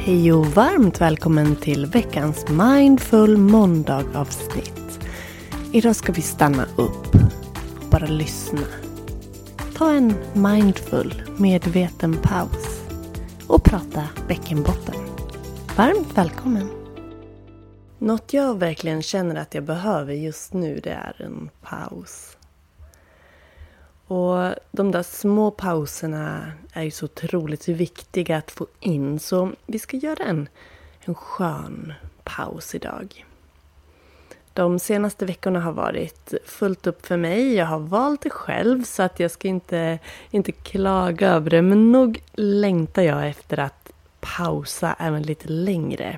Hej och varmt välkommen till veckans Mindful Måndag-avsnitt. Idag ska vi stanna upp och bara lyssna. Ta en mindful, medveten paus och prata bäckenbotten. Varmt välkommen! Något jag verkligen känner att jag behöver just nu, det är en paus. Och de där små pauserna är ju så otroligt viktiga att få in. Så vi ska göra en skön paus idag. De senaste veckorna har varit fullt upp för mig. Jag har valt det själv så att jag ska inte klaga över det. Men nog längtar jag efter att pausa även lite längre.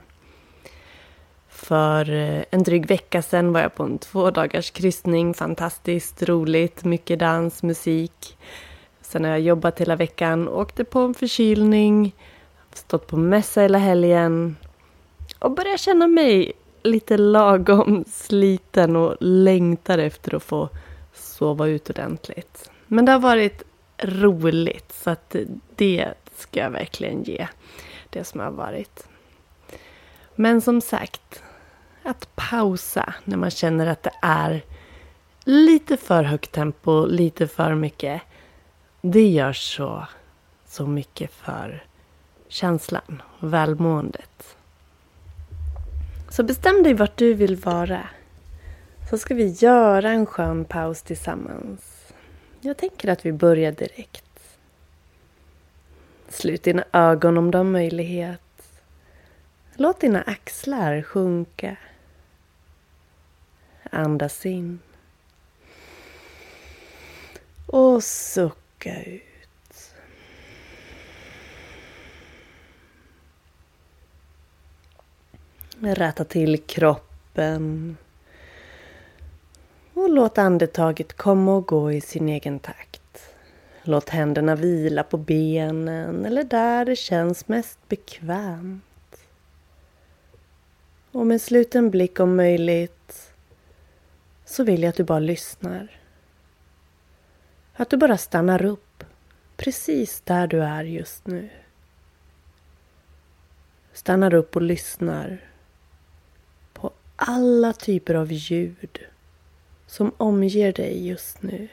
För en dryg vecka sedan var jag på en 2 dagars kryssning. Fantastiskt roligt, mycket dans, musik. Sen har jag jobbat hela veckan, åkte på en förkylning, stått på mässa hela helgen. Och börjar känna mig lite lagom sliten och längtar efter att få sova ut ordentligt. Men det har varit roligt, så att det ska jag verkligen ge, det som har varit. Men som sagt, att pausa när man känner att det är lite för högt tempo, lite för mycket. Det gör så mycket för känslan och välmåendet. Så bestäm dig vart du vill vara. Så ska vi göra en skön paus tillsammans. Jag tänker att vi börjar direkt. Slut dina ögon om du har möjlighet. Låt dina axlar sjunka. Andas in. Och sucka ut. Rätta till kroppen. Och låt andetaget komma och gå i sin egen takt. Låt händerna vila på benen eller där det känns mest bekvämt. Och med sluten blick om möjligt så vill jag att du bara lyssnar. Att du bara stannar upp precis där du är just nu. Stannar upp och lyssnar på alla typer av ljud som omger dig just nu.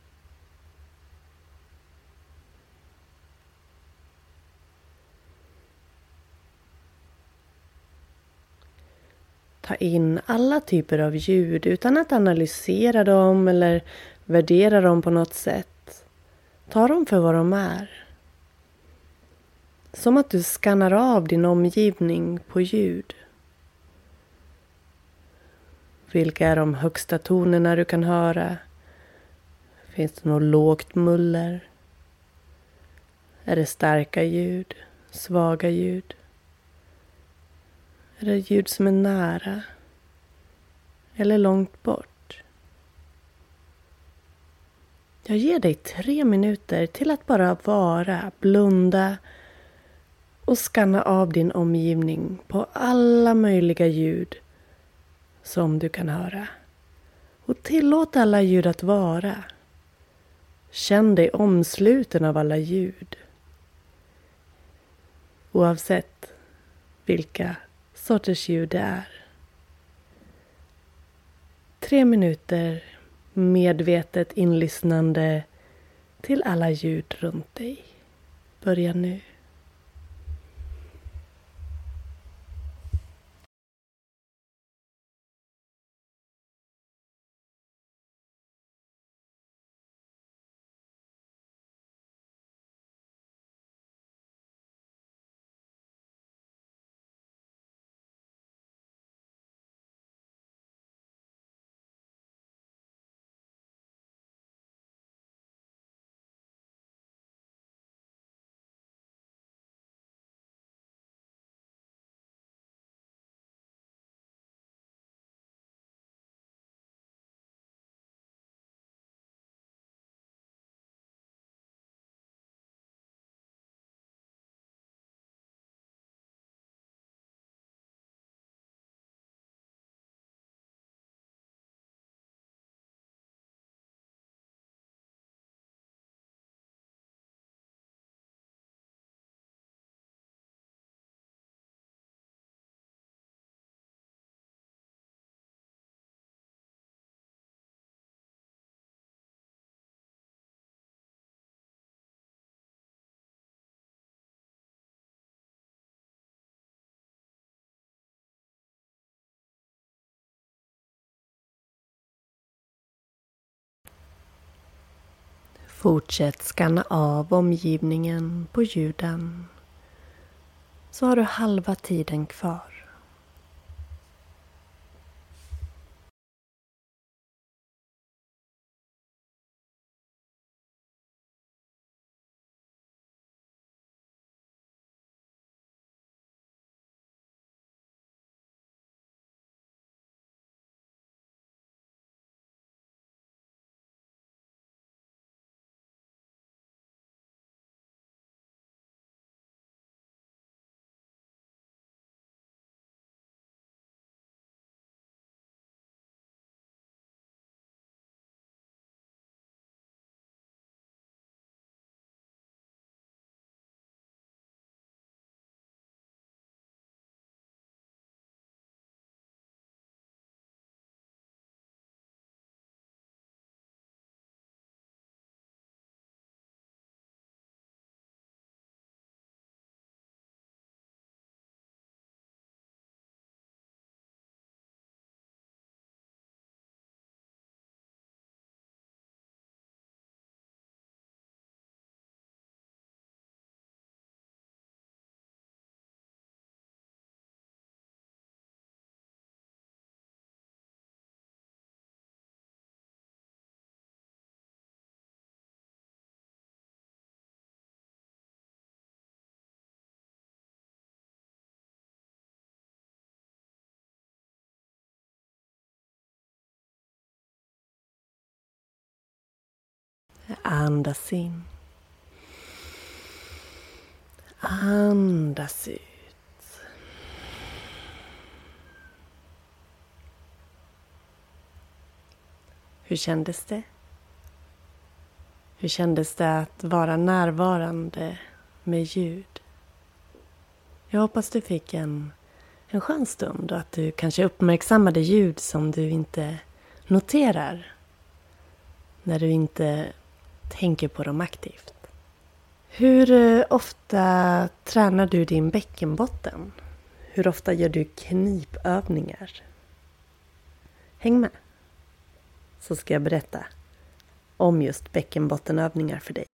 Ta in alla typer av ljud utan att analysera dem eller värdera dem på något sätt. Ta dem för vad de är. Som att du skannar av din omgivning på ljud. Vilka är de högsta tonerna du kan höra? Finns det något lågt muller? Är det starka ljud? Svaga ljud? Är det ljud som är nära? Eller långt bort? Jag ger dig 3 minuter till att bara vara, blunda och skanna av din omgivning på alla möjliga ljud som du kan höra. Och tillåt alla ljud att vara. Känn dig omsluten av alla ljud. Oavsett vilka sorters ljud det är. 3 minuter medvetet inlyssnande till alla ljud runt dig. Börja nu. Fortsätt skanna av omgivningen på ljuden. Så har du halva tiden kvar. Andas in. Andas ut. Hur kändes det? Hur kändes det att vara närvarande med ljud? Jag hoppas du fick en skön stund och att du kanske uppmärksammade ljud som du inte noterar när du inte tänker på dem aktivt. Hur ofta tränar du din bäckenbotten? Hur ofta gör du knipövningar? Häng med, så ska jag berätta om just bäckenbottenövningar för dig.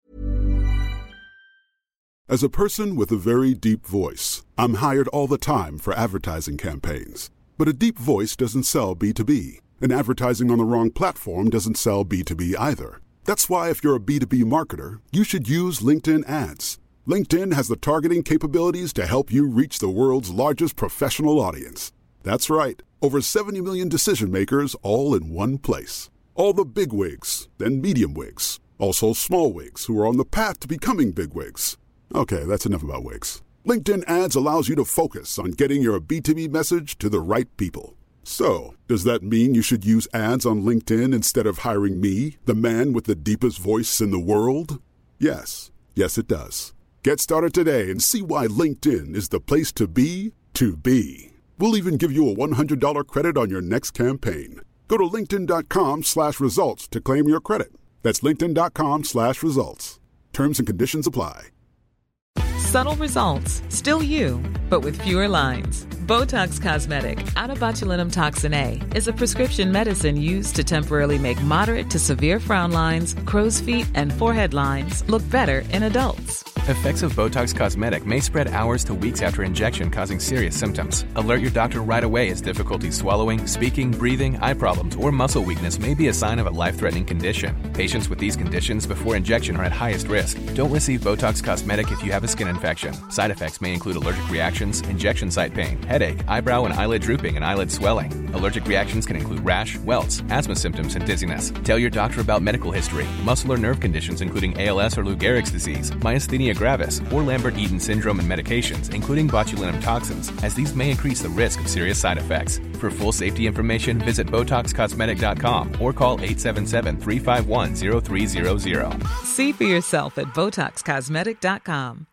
As a person with a very deep voice, I'm hired all the time for advertising campaigns. But a deep voice doesn't sell B2B, and advertising on the wrong platform doesn't sell B2B either. That's why if you're a B2B marketer, you should use LinkedIn ads. LinkedIn has the targeting capabilities to help you reach the world's largest professional audience. That's right, over 70 million decision makers all in one place. All the big wigs, then medium wigs, also small wigs who are on the path to becoming big wigs. Okay, that's enough about wigs. LinkedIn ads allows you to focus on getting your B2B message to the right people. So, does that mean you should use ads on LinkedIn instead of hiring me, the man with the deepest voice in the world? Yes. Yes, it does. Get started today and see why LinkedIn is the place to be to be. We'll even give you a $100 credit on your next campaign. Go to linkedin.com/results to claim your credit. That's linkedin.com/results. Terms and conditions apply. Subtle results, still you, but with fewer lines. Botox Cosmetic, out of botulinum toxin A, is a prescription medicine used to temporarily make moderate to severe frown lines, crow's feet, and forehead lines look better in adults. Effects of Botox Cosmetic may spread hours to weeks after injection, causing serious symptoms. Alert your doctor right away as difficulty swallowing, speaking, breathing, eye problems, or muscle weakness may be a sign of a life-threatening condition. Patients with these conditions before injection are at highest risk. Don't receive Botox Cosmetic if you have a skin infection. Side effects may include allergic reactions, injection site pain, headache, eyebrow and eyelid drooping, and eyelid swelling. Allergic reactions can include rash, welts, asthma symptoms, and dizziness. Tell your doctor about medical history, muscle or nerve conditions including ALS or Lou Gehrig's disease, myasthenia gravis, or Lambert-Eaton syndrome, and medications, including botulinum toxins, as these may increase the risk of serious side effects. For full safety information, visit BotoxCosmetic.com or call 877-351-0300. See for yourself at BotoxCosmetic.com.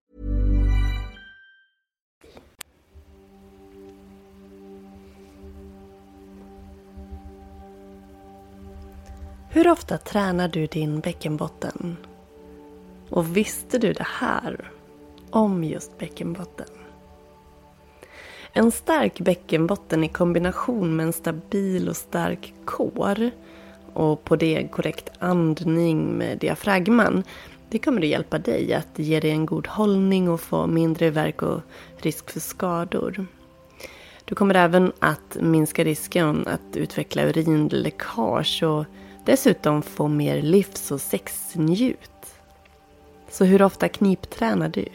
Hur ofta tränar du din bäckenbotten? Och visste du det här om just bäckenbotten? En stark bäckenbotten i kombination med en stabil och stark kår och på det korrekt andning med diafragman. Det kommer att hjälpa dig att ge dig en god hållning och få mindre värk och risk för skador. Du kommer även att minska risken att utveckla urinläckage och dessutom få mer livs- och sexnjut. Så hur ofta kniptränar du?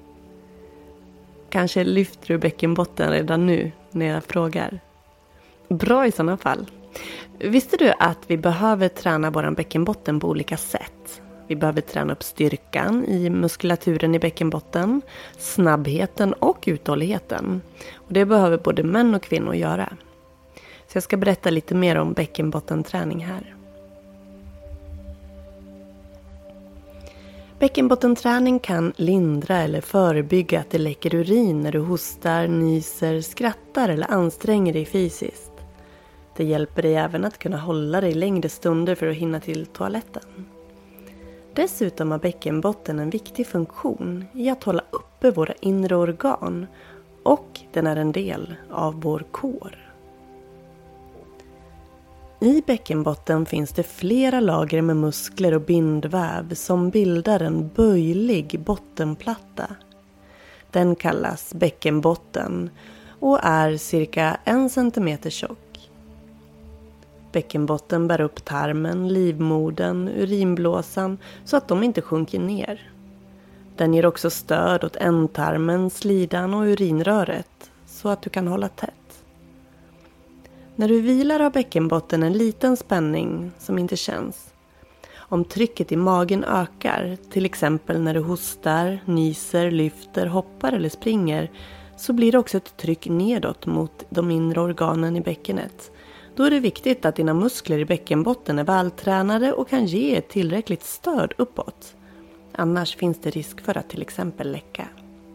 Kanske lyfter du bäckenbotten redan nu när jag frågar. Bra i sådana fall. Visste du att vi behöver träna vår bäckenbotten på olika sätt? Vi behöver träna upp styrkan i muskulaturen i bäckenbotten, snabbheten och uthålligheten. Och det behöver både män och kvinnor göra. Så jag ska berätta lite mer om bäckenbottenträning här. Bäckenbottenträning kan lindra eller förebygga att det läcker urin när du hostar, nyser, skrattar eller anstränger dig fysiskt. Det hjälper dig även att kunna hålla dig längre stunder för att hinna till toaletten. Dessutom har bäckenbotten en viktig funktion i att hålla uppe våra inre organ och den är en del av vår kår. I bäckenbotten finns det flera lager med muskler och bindväv som bildar en böjlig bottenplatta. Den kallas bäckenbotten och är cirka 1 centimeter tjock. Bäckenbotten bär upp tarmen, livmodern, urinblåsan så att de inte sjunker ner. Den ger också stöd åt ändtarmen, slidan och urinröret så att du kan hålla tätt. När du vilar har bäckenbotten en liten spänning som inte känns. Om trycket i magen ökar, till exempel när du hostar, nyser, lyfter, hoppar eller springer, så blir det också ett tryck nedåt mot de inre organen i bäckenet. Då är det viktigt att dina muskler i bäckenbotten är vältränade och kan ge ett tillräckligt stöd uppåt. Annars finns det risk för att till exempel läcka.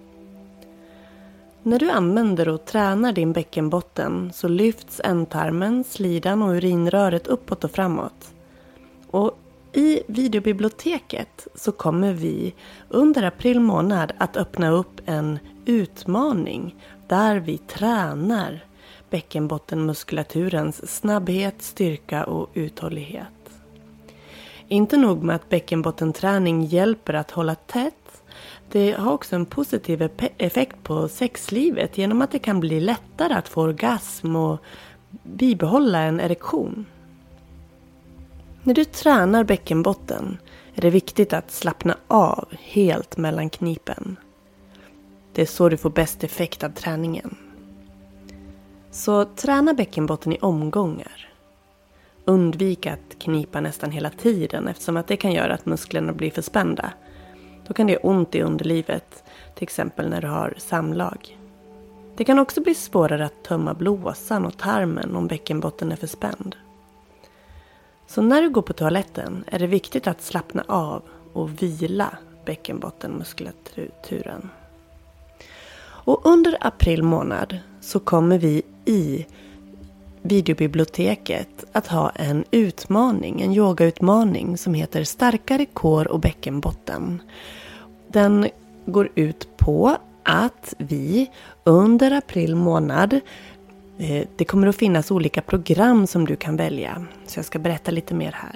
När du använder och tränar din bäckenbotten så lyfts ändtarmen, slidan och urinröret uppåt och framåt. Och i videobiblioteket så kommer vi under april månad att öppna upp en utmaning där vi tränar bäckenbottenmuskulaturens snabbhet, styrka och uthållighet. Inte nog med att bäckenbottenträning hjälper att hålla tätt. Det har också en positiv effekt på sexlivet genom att det kan bli lättare att få orgasm och bibehålla en erektion. När du tränar bäckenbotten är det viktigt att slappna av helt mellan knipen. Det är så du får bäst effekt av träningen. Så träna bäckenbotten i omgångar. Undvik att knipa nästan hela tiden eftersom att det kan göra att musklerna blir för spända. Då kan det göra ont i underlivet, till exempel när du har samlag. Det kan också bli svårare att tömma blåsan och tarmen om bäckenbotten är för spänd. Så när du går på toaletten är det viktigt att slappna av och vila bäckenbottenmuskulaturen. Och under april månad så kommer vi i videobiblioteket att ha en utmaning, en yogautmaning som heter Starkare kår och bäckenbotten. Den går ut på att vi under april månad, det kommer att finnas olika program som du kan välja. Så jag ska berätta lite mer här.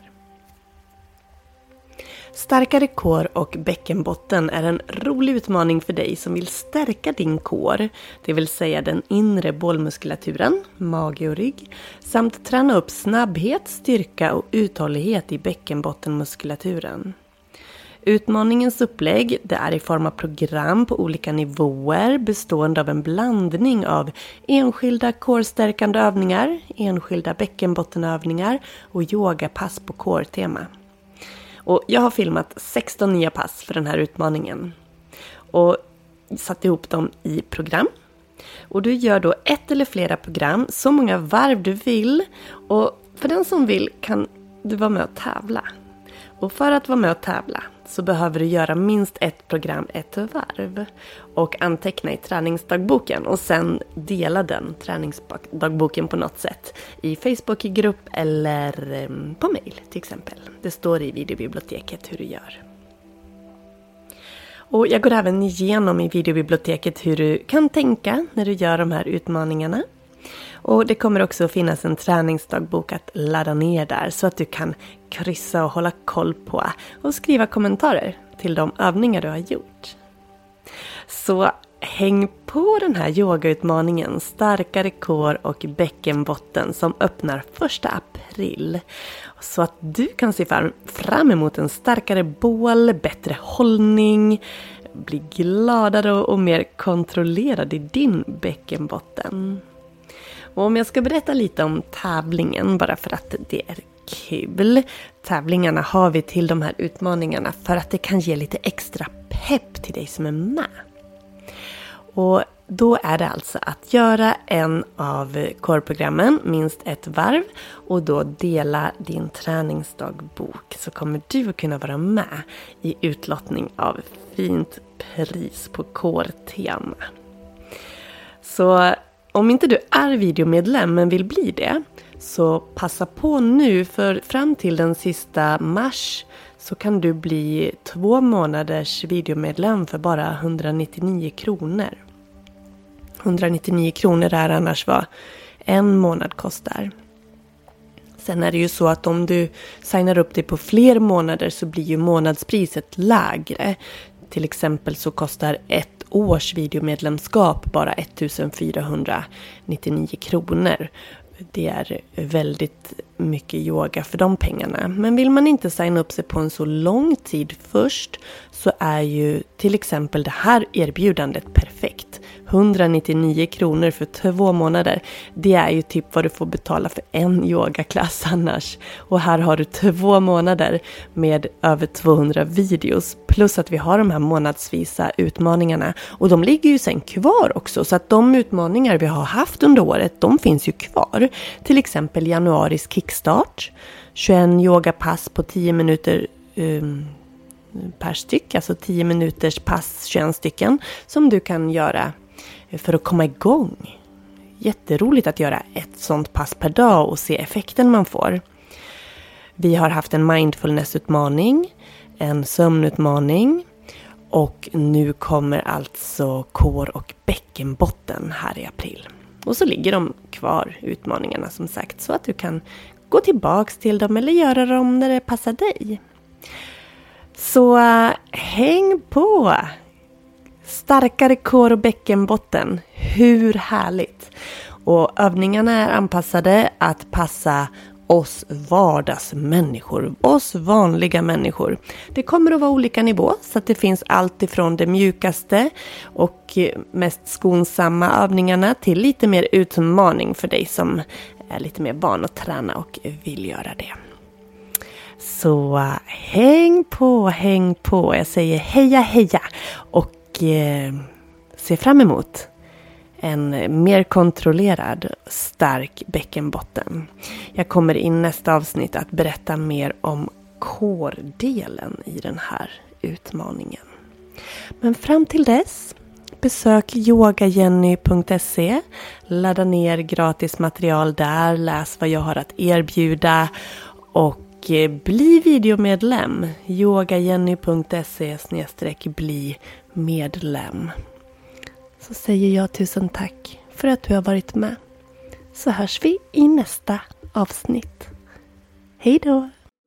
Starkare kår och bäckenbotten är en rolig utmaning för dig som vill stärka din kår, det vill säga den inre bålmuskulaturen, mage och rygg, samt träna upp snabbhet, styrka och uthållighet i bäckenbottenmuskulaturen. Utmaningens upplägg det är i form av program på olika nivåer bestående av en blandning av enskilda kårstärkande övningar, enskilda bäckenbottenövningar och yogapass på kårtema. Och jag har filmat 16 nya pass för den här utmaningen och satt ihop dem i program. Och du gör då ett eller flera program, så många varv du vill. Och för den som vill kan du vara med och tävla. Och för att vara med och tävla så behöver du göra minst ett program ett varv. Och anteckna i träningsdagboken och sen dela den träningsdagboken på något sätt. I Facebookgrupp eller på mail till exempel. Det står i videobiblioteket hur du gör. Och jag går även igenom i videobiblioteket hur du kan tänka när du gör de här utmaningarna. Och det kommer också finnas en träningsdagbok att ladda ner där så att du kan kryssa och hålla koll på och skriva kommentarer till de övningar du har gjort. Så häng på den här yogautmaningen Starkare kår och bäckenbotten som öppnar 1 april. Så att du kan se fram emot en starkare bål, bättre hållning, bli gladare och mer kontrollerad i din bäckenbotten. Och om jag ska berätta lite om tävlingen bara för att det är kul. Tävlingarna har vi till de här utmaningarna för att det kan ge lite extra pepp till dig som är med. Och då är det alltså att göra en av core-programmen, minst ett varv, och då dela din träningsdagbok så kommer du att kunna vara med i utlottning av fint pris på core-tema. Så om inte du är videomedlem men vill bli det, så passa på nu, för fram till den sista mars så kan du bli 2 månaders videomedlem för bara 199 kronor. 199 kronor är annars vad en månad kostar. Sen är det ju så att om du signar upp dig på fler månader så blir ju månadspriset lägre. Till exempel så kostar 1 års videomedlemskap bara 1499 kronor. Det är väldigt mycket yoga för de pengarna. Men vill man inte signa upp sig på en så lång tid först så är ju till exempel det här erbjudandet perfekt. 199 kronor för 2 månader. Det är ju typ vad du får betala för en yogaklass annars. Och här har du 2 månader med över 200 videos. Plus att vi har de här månadsvisa utmaningarna. Och de ligger ju sen kvar också. Så att de utmaningar vi har haft under året, de finns ju kvar. Till exempel januaris kickstart. 21 yogapass på 10 minuter per styck. Alltså 10 minuters pass, 21 stycken. Som du kan göra för att komma igång. Jätteroligt att göra ett sånt pass per dag och se effekten man får. Vi har haft en mindfulness-utmaning, en sömnutmaning och nu kommer alltså kår och bäckenbotten här i april. Och så ligger de kvar, utmaningarna som sagt, så att du kan gå tillbaks till dem eller göra dem när det passar dig. Så häng på! Starkare kår och bäckenbotten. Hur härligt! Och övningarna är anpassade att passa oss vardagsmänniskor. Oss vanliga människor. Det kommer att vara olika nivå så att det finns allt ifrån det mjukaste och mest skonsamma övningarna till lite mer utmaning för dig som är lite mer van att träna och vill göra det. Så häng på, häng på. Jag säger heja, heja och se fram emot en mer kontrollerad, stark bäckenbotten. Jag kommer i nästa avsnitt att berätta mer om core-delen i den här utmaningen. Men fram till dess, besök yogajenny.se, ladda ner gratis material där, läs vad jag har att erbjuda och bli videomedlem. yogajenny.se/bli medlem. Så säger jag tusen tack för att du har varit med. Så hörs vi i nästa avsnitt. Hej då!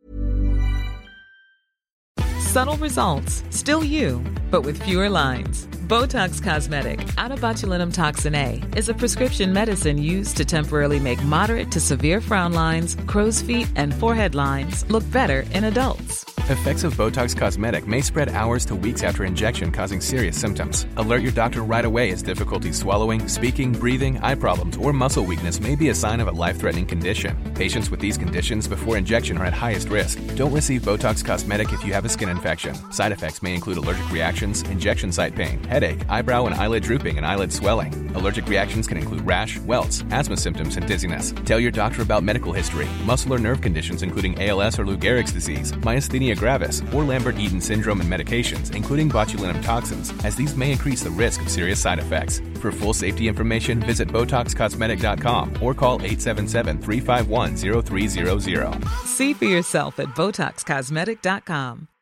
Subtle results, still you, but with fewer lines. Botox Cosmetic, out of botulinum toxin A, is a prescription medicine used to temporarily make moderate to severe frown lines, crow's feet, and forehead lines look better in adults. Effects of Botox Cosmetic may spread hours to weeks after injection, causing serious symptoms. Alert your doctor right away as difficulty swallowing, speaking, breathing, eye problems, or muscle weakness may be a sign of a life-threatening condition. Patients with these conditions before injection are at highest risk. Don't receive Botox Cosmetic if you have a skin infection. Side effects may include allergic reactions, injection site pain, headache, eyebrow and eyelid drooping, and eyelid swelling. Allergic reactions can include rash, welts, asthma symptoms, and dizziness. Tell your doctor about medical history, muscle or nerve conditions including ALS or Lou Gehrig's disease, myasthenia gravis, or Lambert-Eaton syndrome, and medications, including botulinum toxins, as these may increase the risk of serious side effects. For full safety information, visit BotoxCosmetic.com or call 877-351-0300. See for yourself at BotoxCosmetic.com.